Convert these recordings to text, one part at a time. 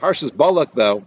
Parshas Balak, though,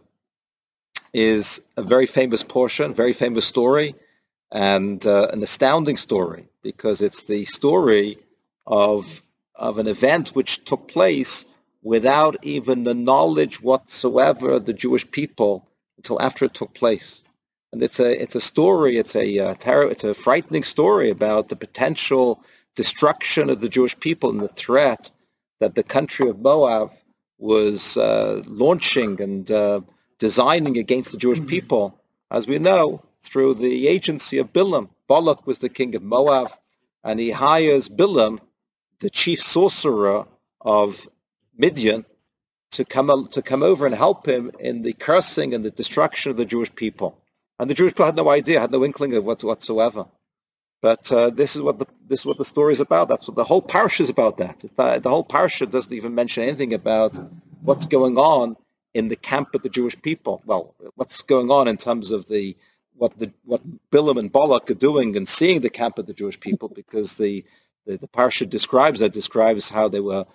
is a very famous portion, very famous story, and an astounding story, because it's the story of an event which took place without even the knowledge whatsoever of the Jewish people until after it took place. And it's a story. It's a frightening story about the potential destruction of the Jewish people and the threat that the country of Moab was launching and designing against the Jewish people, as we know, through the agency of Bilam. Balak was the king of Moab, and he hires Bilam, the chief sorcerer of Midian, to come over and help him in the cursing and the destruction of the Jewish people. And the Jewish people had no idea, had no inkling of whatsoever. But this is what the story is about. That's what the whole parsha is about. The whole parsha doesn't even mention anything about what's going on in the camp of the Jewish people. Well, what's going on in terms of what Bilam and Balak are doing and seeing the camp of the Jewish people, because the parsha describes how they were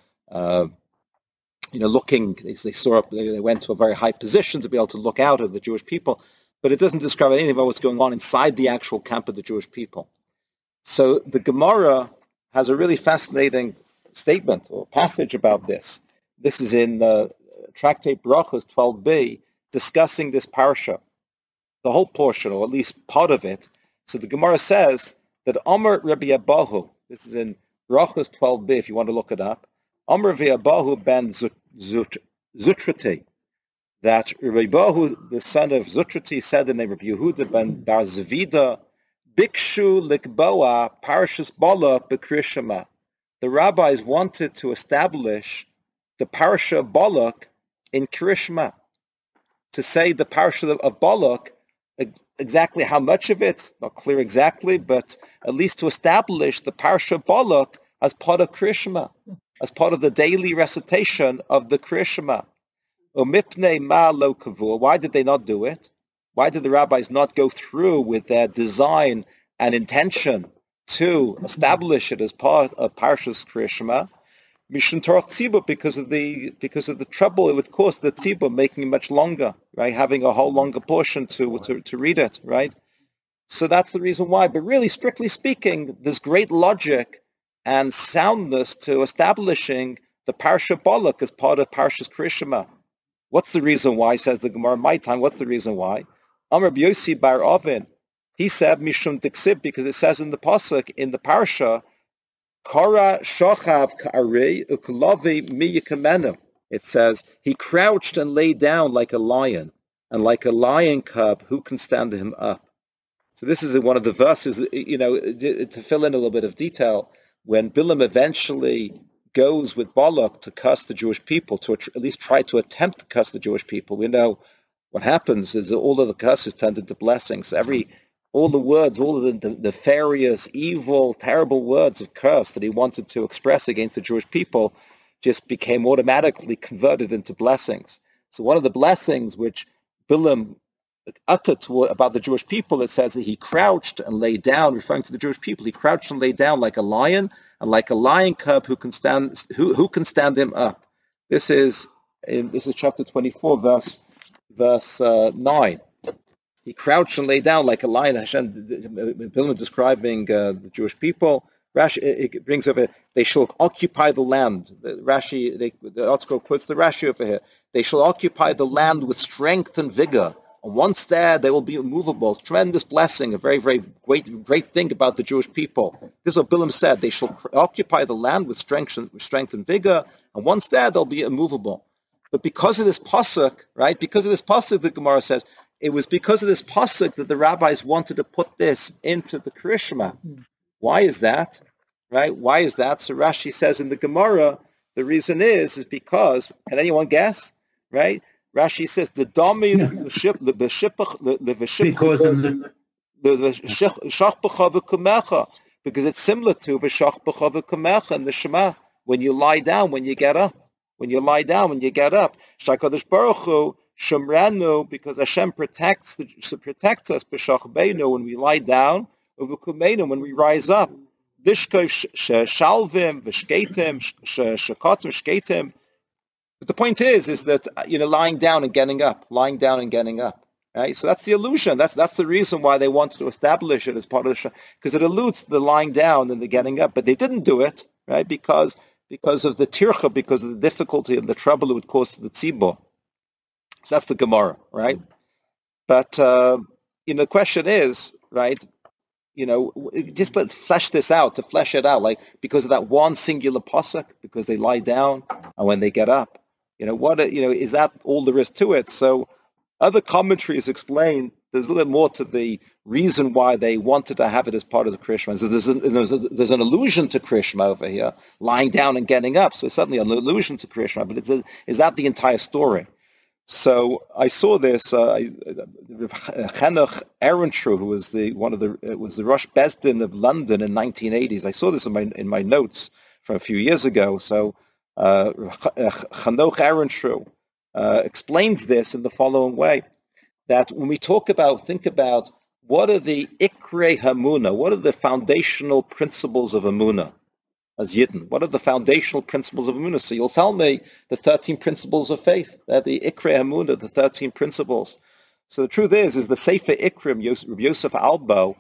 looking. They went to a very high position to be able to look out at the Jewish people, but it doesn't describe anything about what's going on inside the actual camp of the Jewish people. So the Gemara has a really fascinating statement or passage about this. This is in Tractate Brachos 12b, discussing this parsha, the whole portion, or at least part of it. So the Gemara says that Amar Rabbi Abahu, this is in Brachos 12b, if you want to look it up, Amar Rabbi Abahu ben Zutrati, that Rabbi Abahu, the son of Zutrati, said the name of Yehuda ben Bar Zavida, Bikshu likboa parshas Balak b'krishama. The rabbis wanted to establish the parsha of Balak in Krishma, to say the parsha of Balak, exactly how much of it, not clear exactly, but at least to establish the parsha of Balak as part of Krishma, as part of the daily recitation of the Krishma. Umipnei ma lo kavur. Why did they not do it? Why did the rabbis not go through with their design and intention to establish it as part of Parshas Krishma? Mishum Torah Tzibur, because of the trouble it would cause the Tzibur, making it much longer, right? Having a whole longer portion to read it, right? So that's the reason why. But really, strictly speaking, there's great logic and soundness to establishing the Parsha Balak as part of Parshas Krishma. What's the reason why? Says the Gemara in my time. What's the reason why? Amar B'Yosi bar Ovin, he said Mishum Diksib, because it says in the pasuk in the parsha, Kara Shochav Ka'arei Ukalavi Miyakamenu. It says he crouched and lay down like a lion, and like a lion cub, who can stand him up? So this is one of the verses, to fill in a little bit of detail. When Bilam eventually goes with Balak to curse the Jewish people, to at least try to attempt to curse the Jewish people, we know what happens is that all of the curses turned into blessings. All the words, all of the nefarious, evil, terrible words of curse that he wanted to express against the Jewish people just became automatically converted into blessings. So one of the blessings which Bilam uttered about the Jewish people, it says that he crouched and lay down, referring to the Jewish people. He crouched and lay down like a lion, and like a lion cub who can stand him up. This is chapter 24, verse 9. He crouched and lay down like a lion. Hashem, Bilam describing the Jewish people. Rashi it brings over, they shall occupy the land. The article quotes the Rashi over here. They shall occupy the land with strength and vigor. And once there, they will be immovable. Tremendous blessing, a very, very great thing about the Jewish people. This is what Bilam said. They shall occupy the land with strength and vigor. And once there, they'll be immovable. But because of this pasuk, right? Because of this pasuk, the Gemara says, it was because of this pasuk that the rabbis wanted to put this into the Krishma. Why is that? Right? Why is that? So Rashi says in the Gemara, the reason is because, can anyone guess? Right? Rashi says the domi because it's similar to v'shachbecha v'kumecha in the Shema. When you lie down, when you get up. When you lie down, when you get up. Shakadosh Baruch Hu Shemranu, because Hashem protects us b'shachbeinu when we lie down, v'kumeinu when we rise up. Dishkov shalvim v'shketim shekatim shketim But the point is that lying down and getting up, lying down and getting up. Right? So that's the illusion. That's the reason why they wanted to establish it as part of the Shema, because it alludes to the lying down and the getting up. But they didn't do it, right? Because of the tircha, because of the difficulty and the trouble it would cause to the tzibur. So that's the Gemara, right? But the question is, right? Just let's flesh this out, to flesh it out, like because of that one singular pasuk, because they lie down and when they get up, is that all there is to it? So other commentaries explain there's a little bit more to the reason why they wanted to have it as part of the Krishma. So there's an allusion to Krishma over here, lying down and getting up. So certainly an allusion to Krishma, but is that the entire story? So I saw this. Henoch Ehrentreu, who was the Rosh Bezdin of London in 1980s. I saw this in my notes from a few years ago. So Henoch Ehrentreu explains this in the following way: that when we think about what are the Ikrei Hamuna, what are the foundational principles of Hamuna as Yidden? What are the foundational principles of Hamuna? So you'll tell me the 13 principles of faith. They're the Ikrei Hamuna, the 13 principles. So the truth is the Sefer Ikrim, Rabbi Yosef Albo,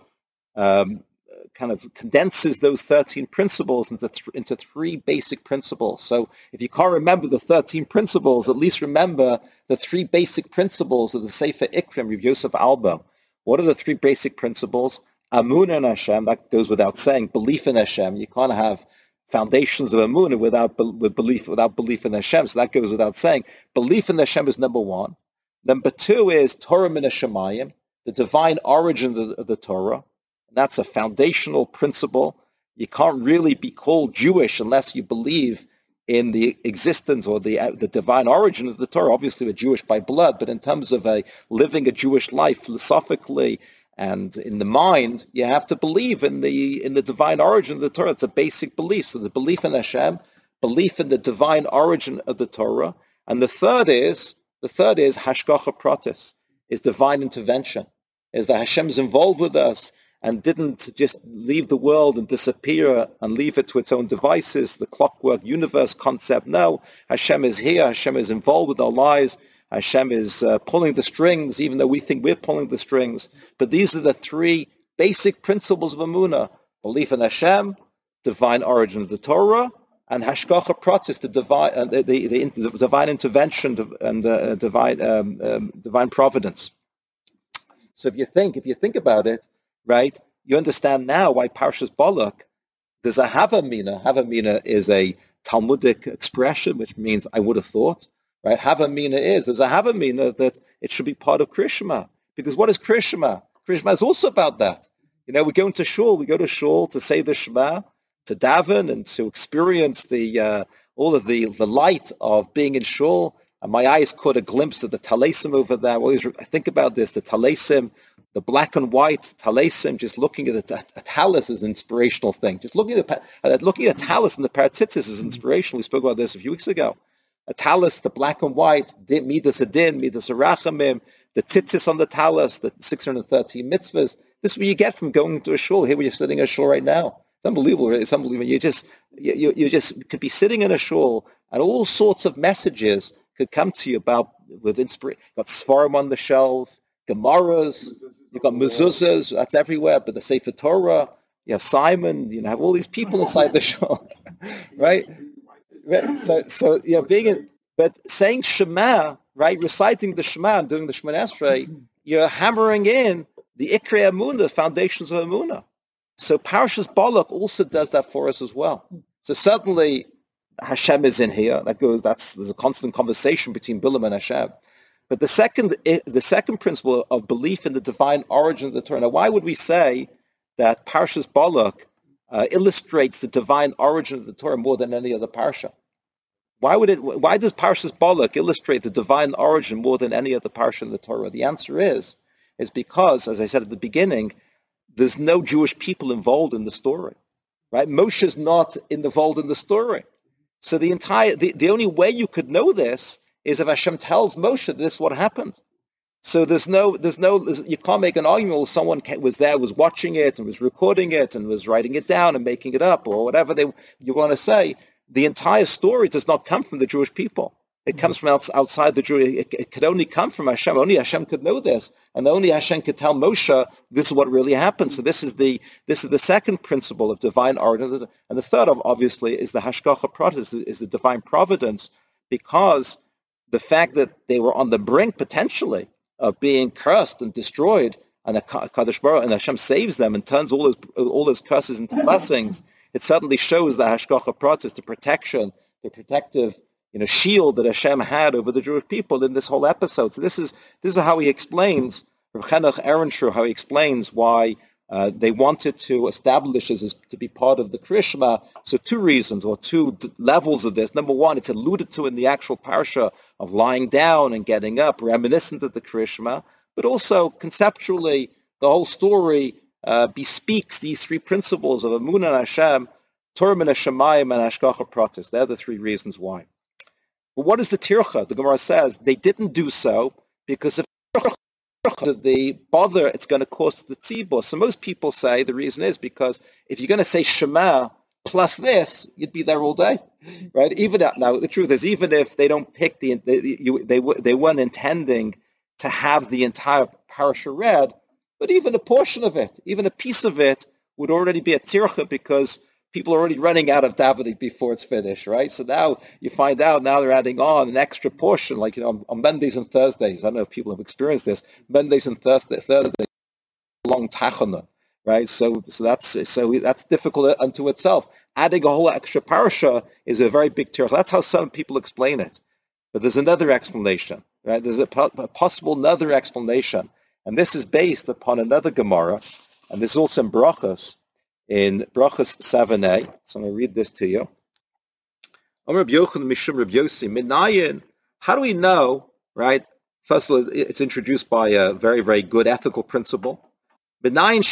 kind of condenses those 13 principles into three basic principles. So if you can't remember the 13 principles, at least remember the three basic principles of the Sefer Ikrim, Rabbi Yosef Albo. What are the three basic principles? Amunah in Hashem, that goes without saying. Belief in Hashem. You can't have foundations of Amunah without belief in Hashem. So that goes without saying. Belief in Hashem is number one. Number two is Torah min Hashemayim, the divine origin of the Torah. And that's a foundational principle. You can't really be called Jewish unless you believe in the existence or the divine origin of the Torah. Obviously, we're Jewish by blood, but in terms of living a Jewish life philosophically and in the mind, you have to believe in the divine origin of the Torah. It's a basic belief. So the belief in Hashem, belief in the divine origin of the Torah, and the third is hashgacha pratis, is divine intervention, is that Hashem is involved with us and didn't just leave the world and disappear and leave it to its own devices, the clockwork universe concept. No, Hashem is here. Hashem is involved with our lives. Hashem is pulling the strings, even though we think we're pulling the strings. But these are the three basic principles of Amunah: belief in Hashem, divine origin of the Torah, and hashgacha pratis, the divine intervention and divine providence. So if you think about it, right, you understand now why Parshas Balak, there's a Havamina. Havamina is a Talmudic expression, which means I would have thought. Right? Havamina there's a Havamina that it should be part of Krishma. Because what is Krishma? Krishma is also about that. We go to shul to say the Shema, to daven and to experience all of the light of being in shul. And my eyes caught a glimpse of the talesim over there. I think about this, the talesim, the black and white talesim, just looking at a talis is an inspirational thing. Just looking at a talis in the Paratzitzis is inspirational. We spoke about this a few weeks ago. A talis, the black and white, midas adin, midas arachamim, the tzitzis on the talis, the 613 mitzvahs. This is what you get from going to a shul. Here, where you're sitting in a shul right now. It's unbelievable. Right? It's unbelievable. You just could be sitting in a shul, and all sorts of messages could come to you with inspiration. You've got Sfarim on the shelves, Gemaras, you've got mezuzahs, that's everywhere, but the Sefer Torah, you have Simon, you have all these people inside the shul, right? So but saying Shema, right, reciting the Shema and doing the Shema Esrei, you're hammering in the Ikrei Amunah, the foundations of Amunah. So Parshas Balak also does that for us as well. So certainly Hashem is in here. There's a constant conversation between Bilam and Hashem. But the second principle of belief in the divine origin of the Torah. Now, why would we say that Parshas Balak illustrates the divine origin of the Torah more than any other parsha? Why does Parshas Balak illustrate the divine origin more than any other parsha in the Torah? The answer is because, as I said at the beginning, there's no Jewish people involved in the story. Right? Moshe is not involved in the story. So the only way you could know this is if Hashem tells Moshe this is what happened. So you can't make an argument where someone was there, was watching it and was recording it and was writing it down and making it up or whatever you want to say. The entire story does not come from the Jewish people. It comes from outside the Jew. It could only come from Hashem. Only Hashem could know this, and only Hashem could tell Moshe this is what really happened. So this is the second principle of divine order, and the third, obviously, is the Hashgacha Pratis, is the divine providence, because the fact that they were on the brink potentially of being cursed and destroyed, and Kadosh Baruch and Hashem saves them and turns all those curses into blessings. It suddenly shows the Hashgacha Pratis, the protection, the protective shield that Hashem had over the Jewish people in this whole episode. So this is how he explains, Rav Chenuch Ehrenshur, how he explains why they wanted to establish this as to be part of the Krishma. So two reasons, or two levels of this. Number one, it's alluded to in the actual parsha of lying down and getting up, reminiscent of the Krishma, but also conceptually, the whole story bespeaks these three principles of Emunah and Hashem, Torah min Hashemayim, and Hashgacha Pratis. They're the three reasons why. But what is the tircha? The Gemara says they didn't do so because of the bother it's going to cause to the tzibur. So most people say the reason is because if you're going to say Shema plus this, you'd be there all day, right? Now the truth is, even if they don't pick they weren't intending to have the entire parasha read, but even a portion of it, even a piece of it, would already be a tircha because people are already running out of Davening before it's finished, right? So now you find out, now they're adding on an extra portion, like, on Mondays and Thursdays. I don't know if people have experienced this. Mondays and Thursdays, long tachana, right? So that's difficult unto itself. Adding a whole extra parasha is a very big tircha. That's how some people explain it. But there's another explanation, right? There's a possible another explanation. And this is based upon another Gemara, and this is also in Brachos, in Brachos 7a. So I'm going to read this to you. How do we know, right? First of all, it's introduced by a very, very good ethical principle. How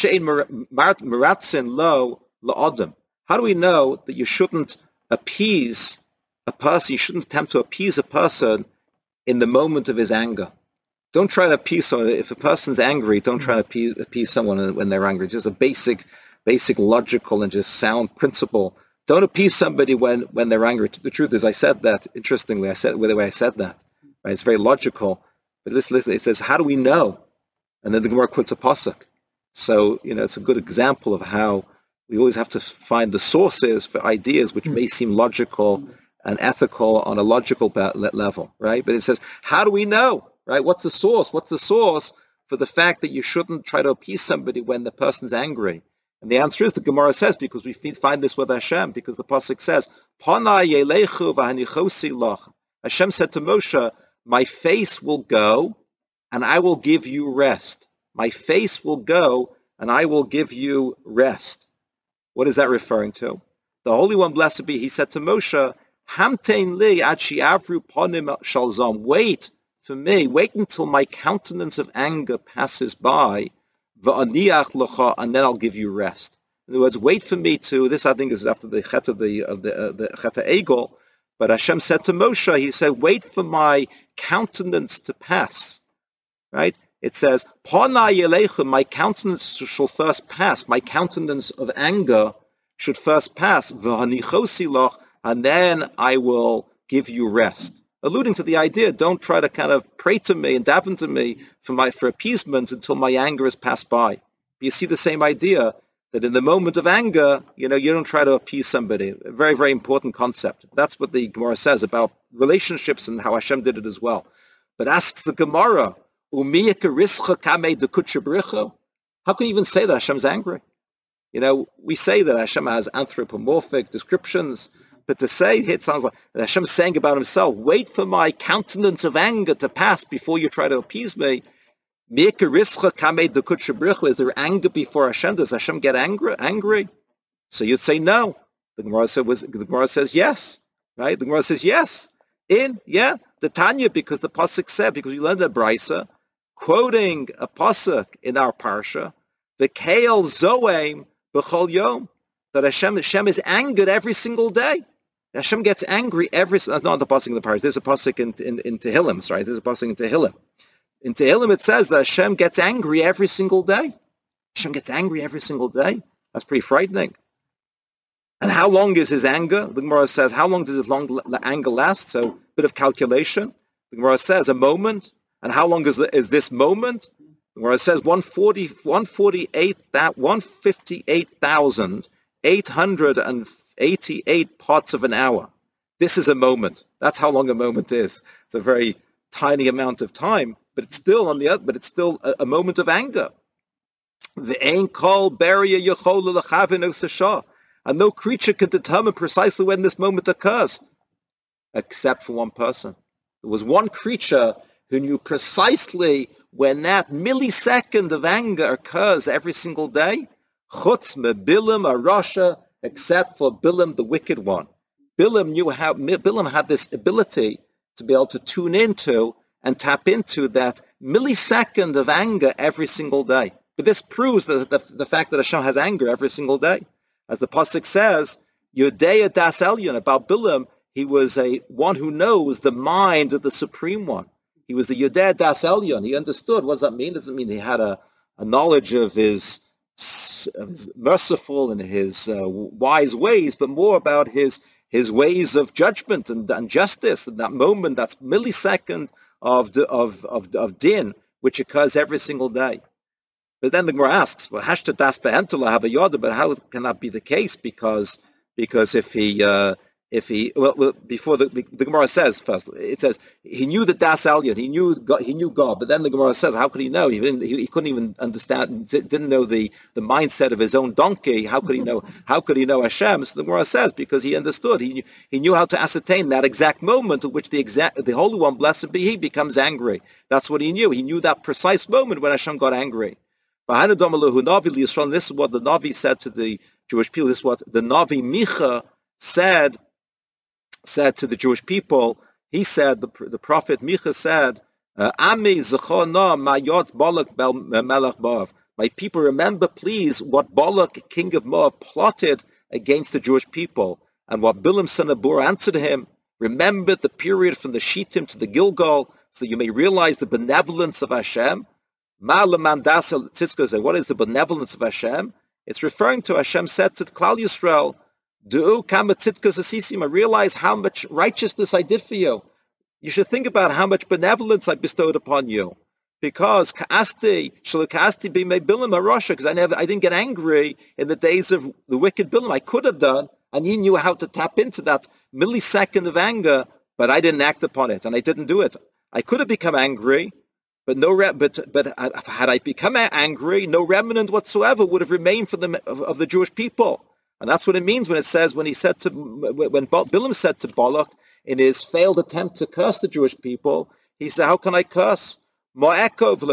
do we know that you shouldn't appease a person, you shouldn't attempt to appease a person in the moment of his anger? Don't try to appease someone. If a person's angry, don't try to appease someone when they're angry. It's just a basic logical and just sound principle. Don't appease somebody when they're angry. The truth is, I said that, interestingly, the way I said that. Right? It's very logical. But listen, it says, how do we know? And then the Gemara quotes a pasuk. So, it's a good example of how we always have to find the sources for ideas which may seem logical and ethical on a logical level, right? But it says, how do we know? Right? What's the source? What's the source for the fact that you shouldn't try to appease somebody when the person's angry? And the answer is, the Gemara says, because we find this with Hashem, because the pasuk says, Pana yelechu v'hanichosi lach. Hashem said to Moshe, my face will go, and I will give you rest. My face will go, and I will give you rest. What is that referring to? The Holy One, blessed be, he said to Moshe, Hamtein li ad shi'avru ponim shalzam. Wait for me, wait until my countenance of anger passes by, v'aniach locha, and then I'll give you rest. In other words, wait for me to, this I think is after the chet of the chet egel, but Hashem said to Moshe, he said, wait for my countenance to pass, right? It says, Pana yelecha, my countenance shall first pass, my countenance of anger should first pass, v'hanichosi loch, and then I will give you rest. Alluding to the idea, don't try to kind of pray to me and daven to me for appeasement until my anger has passed by. But you see the same idea, that in the moment of anger, you don't try to appease somebody. A very, very important concept. That's what the Gemara says about relationships and how Hashem did it as well. But asks the Gemara, how can you even say that Hashem's angry? We say that Hashem has anthropomorphic descriptions, but to say, it sounds like Hashem's saying about himself, wait for my countenance of anger to pass before you try to appease me. Is there anger before Hashem? Does Hashem get angry? So you'd say no. The Gemara says yes. Right? The Gemara says yes. The Tanya, because the pasuk said, because we learned that Brisa, quoting a pasuk in our parsha, the Kael Zoem b'chol yom, that Hashem is angered every single day. Hashem gets angry not the pasuk in the parsha. There's a pasuk in Tehillim, right? There's a pasuk in Tehillim. In Tehillim it says that Hashem gets angry every single day. Hashem gets angry every single day. That's pretty frightening. And how long is his anger? The Gemara says, how long does his anger last? So bit of calculation. The Gemara says a moment, and how long is this moment? The Gemara says 158,888 parts of an hour. This is a moment. That's how long a moment is. It's a very tiny amount of time, but it's still a moment of anger. And no creature can determine precisely when this moment occurs, except for one person. There was one creature who knew precisely when that millisecond of anger occurs every single day, chutz me Bilam Rasha, except for Bilam the wicked one. Bilam had this ability to be able to tune into and tap into that millisecond of anger every single day. But this proves the fact that Hashem has anger every single day. As the pasuk says, Yodea das Elyon, about Bilam, he was one who knows the mind of the Supreme One. He was the Yodea das Elyon. He understood. What does that mean? Does it mean he had a knowledge of his merciful and his wise ways, but more about his ways of judgment and justice, and that moment, that millisecond of din, which occurs every single day. But then the Gemara asks, well, hashta das behemtula have a yoda, but how can that be the case? Because if he before the Gemara says first, it says he knew the das aliyah, he knew God, but then the Gemara says, how could he know? He couldn't even understand, didn't know the mindset of his own donkey. How could he know Hashem? So the Gemara says, because he understood, he knew how to ascertain that exact moment at which the Holy One, blessed be He, becomes angry. That's what he knew. He knew that precise moment when Hashem got angry. This is what the Navi said to the Jewish people. This is what the Navi Micha said to the Jewish people. He said, the prophet Micha said, my people, remember please what Balak, king of Moab, plotted against the Jewish people, and what Bilam son of Beor answered him. Remember the period from the Shittim to the Gilgal, so you may realize the benevolence of Hashem. What is the benevolence of Hashem? It's referring to Hashem said to Klal Yisrael, realize how much righteousness I did for you. You should think about how much benevolence I bestowed upon you. Because because I didn't get angry in the days of the wicked Bilam. I could have done, and he knew how to tap into that millisecond of anger, but I didn't act upon it, and I didn't do it. I could have become angry, but had I become angry, no remnant whatsoever would have remained for of the Jewish people. And that's what it means when Bilam said to Balak in his failed attempt to curse the Jewish people, he said, how can I curse? How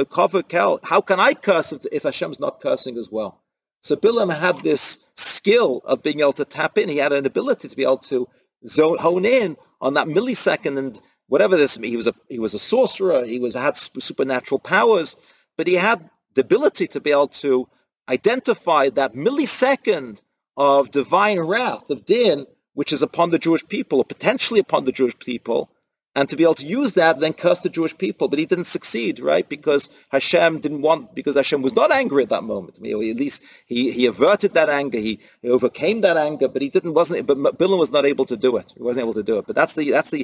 can I curse if Hashem's not cursing as well? So Bilam had this skill of being able to tap in. He had an ability to be able to hone in on that millisecond, and whatever this means. He was a sorcerer. He had supernatural powers, but he had the ability to be able to identify that millisecond of divine wrath, of din, which is upon the Jewish people, or potentially upon the Jewish people, and to be able to use that, then curse the Jewish people. But he didn't succeed, right? Because Hashem was not angry at that moment. I mean, at least he averted that anger. He overcame that anger, but Bilam was not able to do it. He wasn't able to do it. But that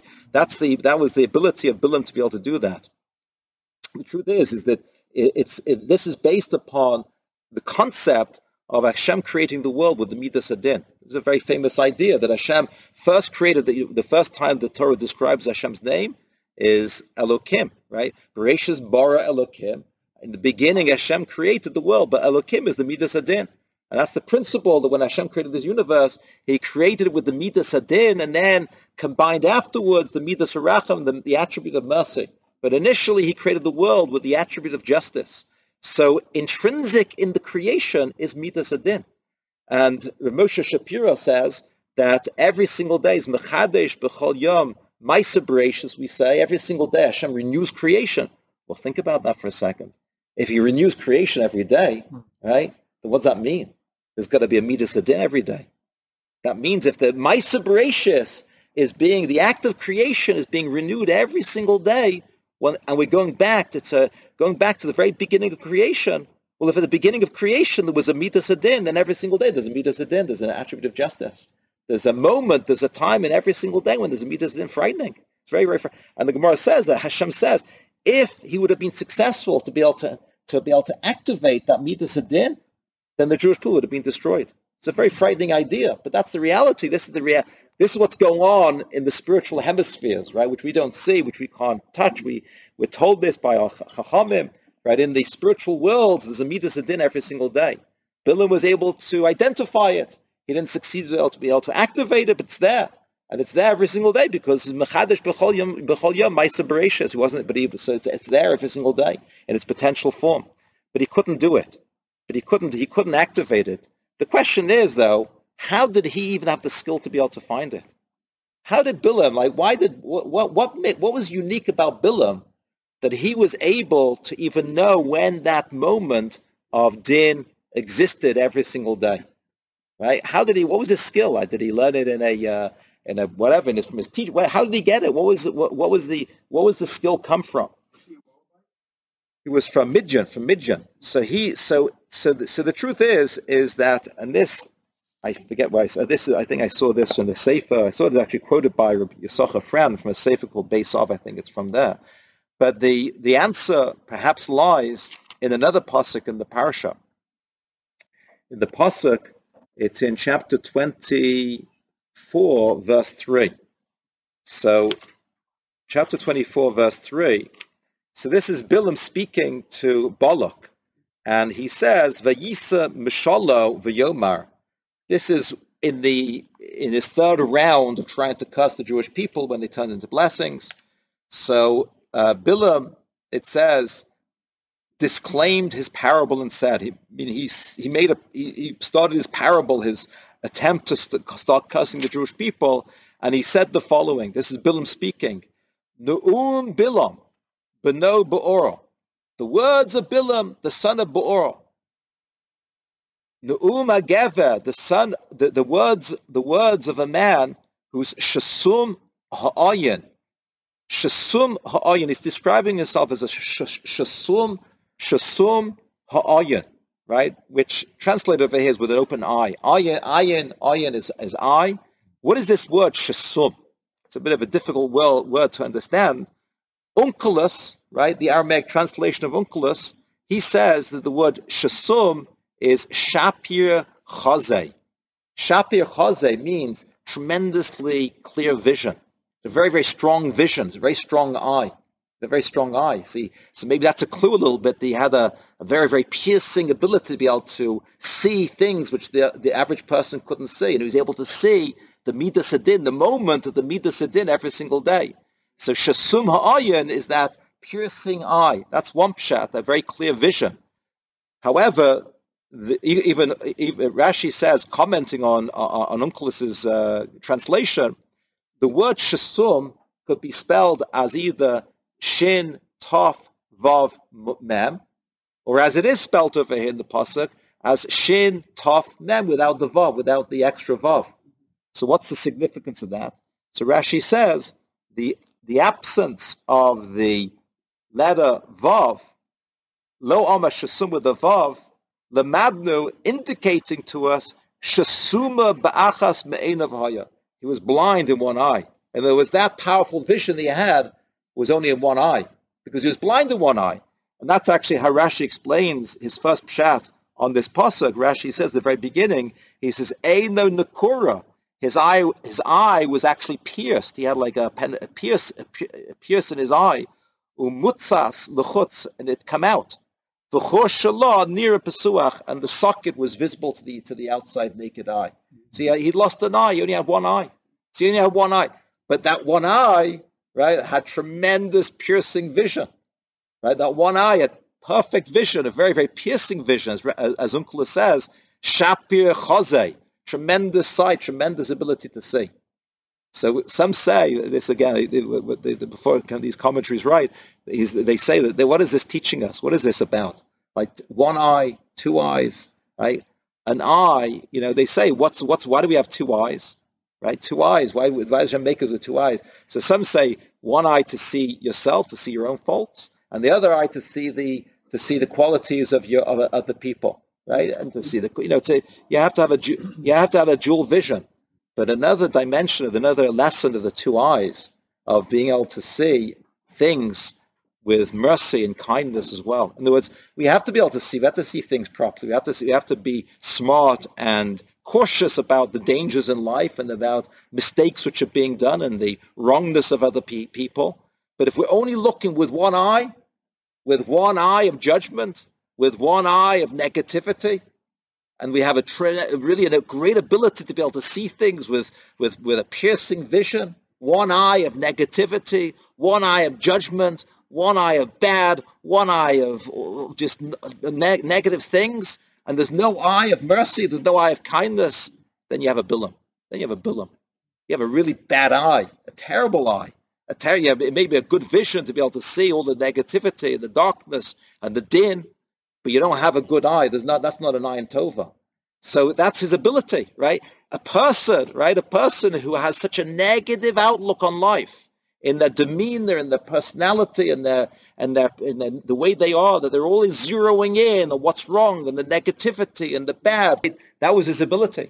was the ability of Bilam to be able to do that. The truth is that this is based upon the concept of Hashem creating the world with the Midas Hadin. It's a very famous idea that Hashem first created, the first time the Torah describes Hashem's name is Elokim, right? Bereshis bara Elokim. In the beginning, Hashem created the world, but Elokim is the Midas Hadin. And that's the principle that when Hashem created this universe, He created it with the Midas Hadin, and then combined afterwards the Midas Haracham, the attribute of mercy. But initially, He created the world with the attribute of justice. So intrinsic in the creation is Midas Hadin. And Moshe Shapiro says that every single day is Mechadesh B'chol Yom, Maisa Bereshis, we say, every single day Hashem renews creation. Well, think about that for a second. If He renews creation every day, right, then what does that mean? There's got to be a Midas Hadin every day. That means if the Maisa Bereshis the act of creation is being renewed every single day, and we're going back to the very beginning of creation. Well, if at the beginning of creation there was a Midas Hadin, then every single day there's a Midas Hadin, there's an attribute of justice. There's a moment, there's a time in every single day when there's a Midas Hadin frightening. It's very, very. And the Gemara says that Hashem says, if he would have been successful to be able to activate that midas hadin, then the Jewish people would have been destroyed. It's a very frightening idea, but that's the reality. This is what's going on in the spiritual hemispheres, right? Which we don't see, which we can't touch. We're told this by our chachamim, right? In the spiritual world, there's a midas hadin every single day. Bilam was able to identify it. He didn't succeed to be able to activate it, but it's there. And it's there every single day because Mechadash B'chol Yom Ma'aser Bereishis. He wasn't, but so it's there every single day in its potential form. But he couldn't do it. But he couldn't activate it. The question is, though, how did he even have the skill to be able to find it? How did Bilam, what was unique about Bilam that he was able to even know when that moment of din existed every single day? Right? What was his skill? Did he learn it from his teacher? How did he get it? What was the skill come from? He was from Midian. So the truth is that, and this, I forget why I said this. I think I saw this in the Sefer. I saw it actually quoted by Rabbi Yisachar Fran from a Sefer called Beis Av. I think it's from there. But the answer perhaps lies in another pasuk in the parasha. In the pasuk, it's in chapter 24, verse 3. So, chapter 24, verse 3. So this is Bilam speaking to Balak, and he says, "Vayisa mishalo v'yomar." This is in his third round of trying to curse the Jewish people when they turned into blessings. So Bilam, it says, disclaimed his parable and said, he started his parable, his attempt to start cursing the Jewish people, and he said the following. This is Bilam speaking. Nu'um Bilam, beno Be'orah. The words of Bilam, the son of Be'orah. Nu'um Agever, the words of a man who's Shasum Ha'ayin. Shasum Ha'ayin. He's describing himself as a Shasum Ha'ayin, right? Which translated over here is with an open eye. Ayin is eye. What is this word Shasum? It's a bit of a difficult word to understand. Onkelos, right? The Aramaic translation of Onkelos, he says that the word Shasum is Shapir Chazeh. Shapir Chazeh means tremendously clear vision. A very, very strong vision. It's a very strong eye. A very strong eye. See, so maybe that's a clue a little bit that he had a very, very piercing ability to be able to see things which the average person couldn't see. And he was able to see the Midas Hadin, the moment of the Midas Hadin every single day. So Shasum Ha'ayin is that piercing eye. That's one pshat, a very clear vision. However, even Rashi says, commenting on Onkelos's translation, the word Shasum could be spelled as either Shin, Taf, Vav, Mem, or as it is spelled over here in the pasuk, as Shin, Taf, Mem, without the Vav, without the extra Vav. So what's the significance of that? So Rashi says, the absence of the letter Vav, Lo Ama Shasum with the Vav, Lamadnu, indicating to us, Shasuma Ba'achas Me'enav Haya. He was blind in one eye. And there was that powerful vision he had was only in one eye, because he was blind in one eye. And that's actually how Rashi explains his first pshat on this pasuk. Rashi says at the very beginning, he says, Eino Nakura. His eye was actually pierced. He had like a pierce in his eye. Umutzas lechutz, and it come out. V'chor shalah near a pesuach, and the socket was visible to the outside naked eye. So he'd lost an eye. He only had one eye. So he only had one eye. But that one eye, right, had tremendous piercing vision. Right, that one eye had perfect vision, a very, very piercing vision, as Onkelos says, Shapir Chazeh, tremendous sight, tremendous ability to see. So some say this again. Before these commentaries, right? They say that what is this teaching us? What is this about? Like one eye, two eyes, right? An eye. They say why do we have two eyes? Right? Two eyes. Why does Hashem make us with two eyes? So some say one eye to see yourself, to see your own faults, and the other eye to see the qualities of the people, right? And to see you have to have a dual vision. But another dimension of another lesson of the two eyes, of being able to see things with mercy and kindness as well. In other words, we have to be able to see. We have to see things properly. We have to be smart and cautious about the dangers in life and about mistakes which are being done and the wrongness of other people. But if we're only looking with one eye of judgment, with one eye of negativity, and we have really a great ability to be able to see things with a piercing vision, one eye of negativity, one eye of judgment, one eye of bad, one eye of just negative things, and there's no eye of mercy, there's no eye of kindness, then you have a bilam. You have a really bad eye, a terrible eye. It may be a good vision to be able to see all the negativity and the darkness and the din, but you don't have a good eye. That's not an ayin tova. So that's his ability, right? A person who has such a negative outlook on life, in their demeanor, in their personality, in the way they are, that they're always zeroing in on what's wrong and the negativity and the bad. That was his ability.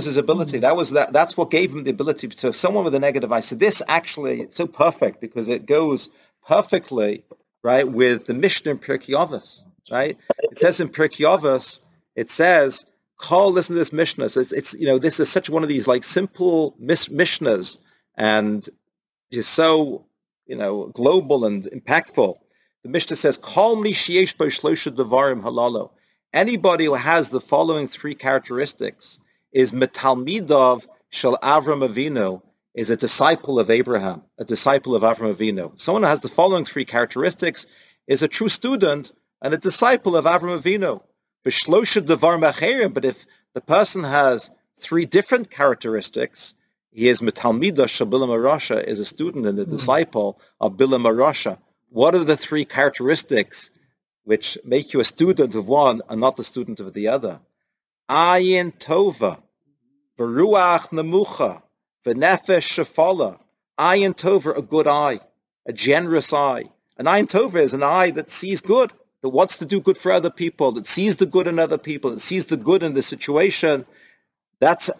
That's what gave him the ability. So someone with a negative eye. So this actually, it's so perfect because it goes perfectly, right, with the Mishnah in Pirkei Avos, right? It says in Pirkei Avos, it says, listen to this Mishnah. So it's this is such one of these like simple Mishnahs and just so, global and impactful. The Mishnah says, Kol mi sheyesh bo shlosha devarim halalo. Anybody who has the following three characteristics is metalmidav shel Avram Avinu, is a disciple of Abraham, a disciple of Avram Avinu. Someone who has the following three characteristics is a true student and a disciple of Avram Avinu. V'shlosha devarim acherim, but if the person has three different characteristics, he is metalmida shel Bilam HaRasha, is a student and a disciple of Bilam HaRasha. What are the three characteristics which make you a student of one and not the student of the other? Ayin tova, v'ruach nemucha, v'nefesh shefala. Ayin tova, a good eye, a generous eye. An ayin tova is an eye that sees good, that wants to do good for other people, that sees the good in other people, that sees the good in the situation. That's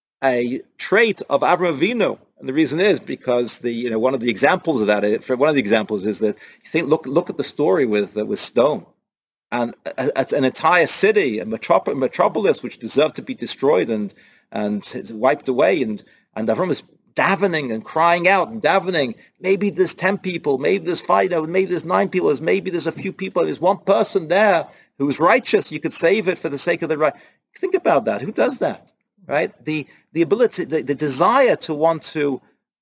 a trait of Avraham Avinu, and the reason is because one of the examples of that is that look at the story with Sodom, and an entire city, a metropolis which deserved to be destroyed and it's wiped away, and Avram is davening and crying out and davening. Maybe there's 10 people, maybe there's 5, maybe there's 9 people, maybe there's a few people, and there's one person there who's righteous. You could save it for the sake of the right. Think about that. Who does that? Right? The ability, the desire to want to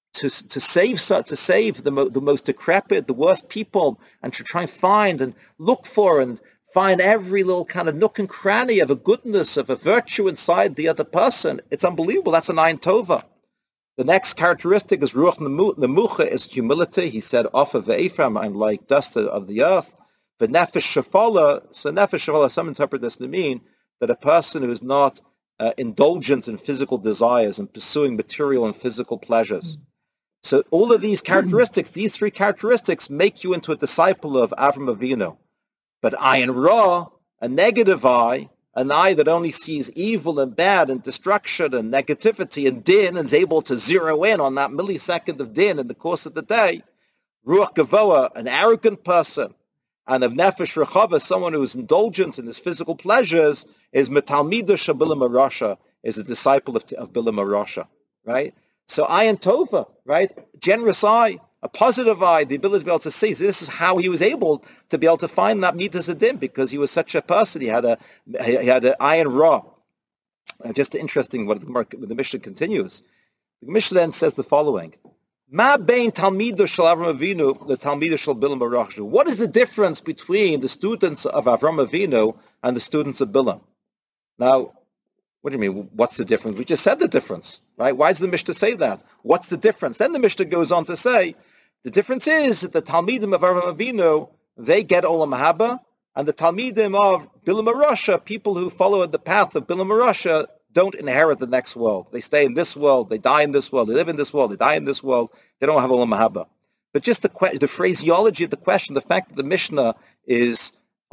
save the most decrepit, the worst people, and to try and find and look for and find every little kind of nook and cranny of a goodness, of a virtue inside the other person. It's unbelievable. That's an ayin tova. The next characteristic is ruach nemucha, is humility. He said, "Ofa ve'efram, I'm like dust of the earth." The nefesh shefala. So nefesh shefala, some interpret this to mean that a person who is not indulgent in physical desires and pursuing material and physical pleasures. So all of these characteristics, these three characteristics, make you into a disciple of Avram Avinu. But ayin ra, a negative eye, an eye that only sees evil and bad and destruction and negativity and din and is able to zero in on that millisecond of din in the course of the day. Ruach gavoa, an arrogant person, and of nefesh rechava, someone who is indulgent in his physical pleasures, is metalmida shabilam HaRasha, is a disciple of Bilam HaRasha, right? So ayin tova, right? Generous eye, a positive eye, the ability to be able to see. So this is how he was able to be able to find that midas adim, because he was such a person. He had an ayin ra. Just interesting what the Mishnah continues. The Mishnah then says the following: Ma bein talmido shel Avram Avinu the talmido shel Bilam HaRasha. What is the difference between the students of Avram Avinu and the students of Bilam? Now, what do you mean, what's the difference? We just said the difference, right? Why does the Mishnah say that? What's the difference? Then the Mishnah goes on to say, the difference is that the Talmidim of Avram Avinu, they get Olam Haba, and the Talmidim of Bilam HaRasha, people who follow the path of Bilam HaRasha, don't inherit the next world. They stay in this world, they die in this world, they live in this world, they die in this world, they don't have Olam Haba. But just the phraseology of the question, the fact that the Mishnah is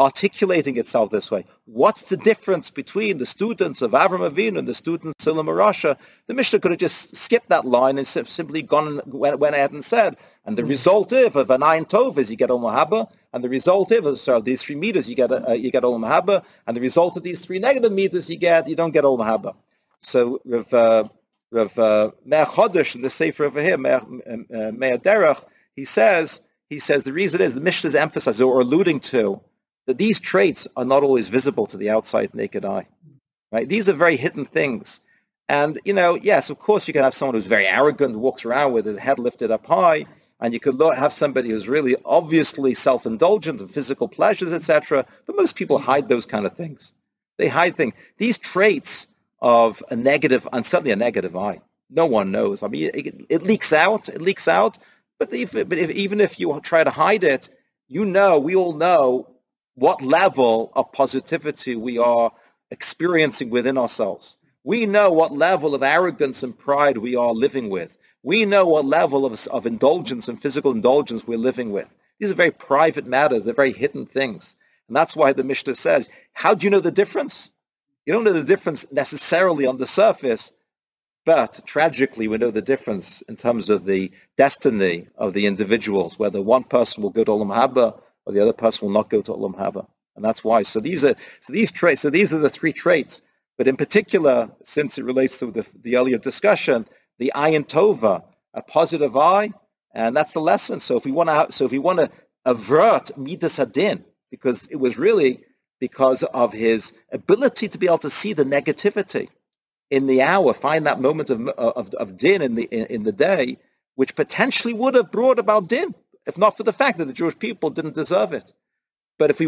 articulating itself this way. What's the difference between the students of Avram Avinu and the students of Rasha? The Mishnah could have just skipped that line and simply went ahead and said, and the result of an ayin tov is you get Olam Haba, and the result of these 3 meters you get Olam Haba, and the result of these 3 negative meters you don't get Olam Haba. So Rav Meir Chodesh in the Sefer over here, Meir Derech, he says the reason is the Mishnah is emphasizing or alluding to that these traits are not always visible to the outside naked eye. Right? These are very hidden things. And, yes, of course you can have someone who's very arrogant, walks around with his head lifted up high, and you could have somebody who's really obviously self-indulgent in physical pleasures, etc. But most people hide those kind of things. They hide things. These traits of a negative, and certainly a negative eye, no one knows. I mean, it leaks out. But even if you try to hide it, we all know what level of positivity we are experiencing within ourselves. We know what level of arrogance and pride we are living with. We know what level of indulgence and physical indulgence we're living with. These are very private matters. They're very hidden things. And that's why the Mishnah says, how do you know the difference? You don't know the difference necessarily on the surface, but tragically we know the difference in terms of the destiny of the individuals, whether one person will go to Olam Haba or the other person will not go to Olam Haba. And that's why. So these are the 3 traits. But in particular, since it relates to the earlier discussion, the ayin tova, a positive eye, and that's the lesson. So if we want to avert midas hadin, because it was really because of his ability to be able to see the negativity in the hour, find that moment of din in the day, which potentially would have brought about din, if not for the fact that the Jewish people didn't deserve it. But if we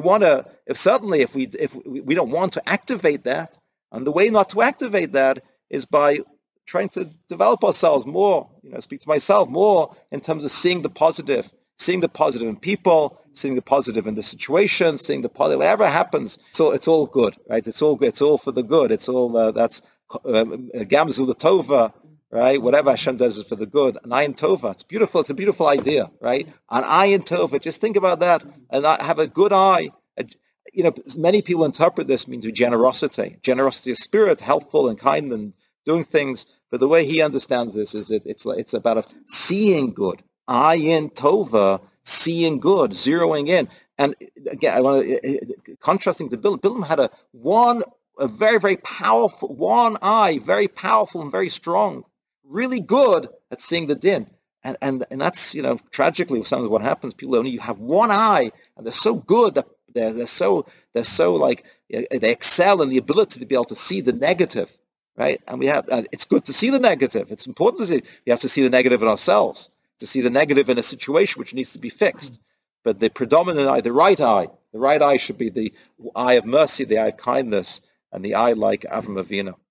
don't want to activate that, and the way not to activate that is by trying to develop ourselves more, speak to myself more in terms of seeing the positive in people, seeing the positive in the situation, seeing the positive, whatever happens. So it's all good, right? It's all good. It's all for the good. It's all, that's Gamzu Tova, right? Whatever Hashem does is for the good. An ayin tova. It's beautiful. It's a beautiful idea, right? An ayin tova. Just think about that and have a good eye. Many people interpret this means generosity of spirit, helpful and kind and doing things. But the way he understands this is it's about seeing good. Ayin tova, seeing good, zeroing in. And again, I want to contrasting to Bilam. Bilam had a very, very powerful one eye, very powerful and very strong, really good at seeing the din. And that's, tragically sometimes what happens. People only have one eye and they're so good that they're so like, they excel in the ability to be able to see the negative, right? And we have, it's good to see the negative. It's important to see, we have to see the negative in ourselves, to see the negative in a situation which needs to be fixed. But the predominant eye, the right eye should be the eye of mercy, the eye of kindness, and the eye like Avram Avinu.